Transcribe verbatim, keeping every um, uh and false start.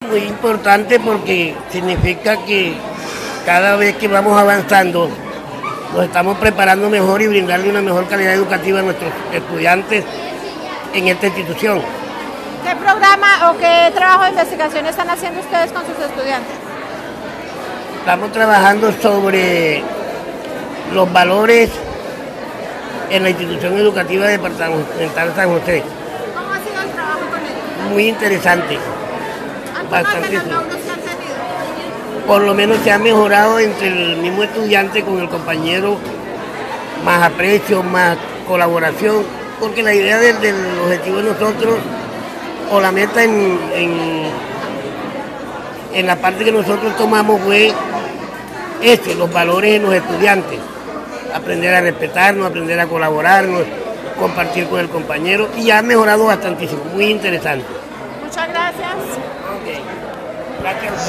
muy importante porque significa que cada vez que vamos avanzando nos estamos preparando mejor y brindarle una mejor calidad educativa a nuestros estudiantes en esta institución. ¿Qué programa o qué trabajo de investigación están haciendo ustedes con sus estudiantes? Estamos trabajando sobre los valores en la institución educativa departamental San José. ¿Cómo ha sido el trabajo con ellos? Muy interesante. Bastante. ¿Se han tenido? Por lo menos se ha mejorado entre el mismo estudiante con el compañero, más aprecio, más colaboración, porque la idea del, del objetivo de nosotros, o la meta en, en, en la parte que nosotros tomamos fue este, los valores en los estudiantes, aprender a respetarnos, aprender a colaborarnos, compartir con el compañero, y ha mejorado bastantísimo, muy interesante. Muchas gracias. Okay. Gracias.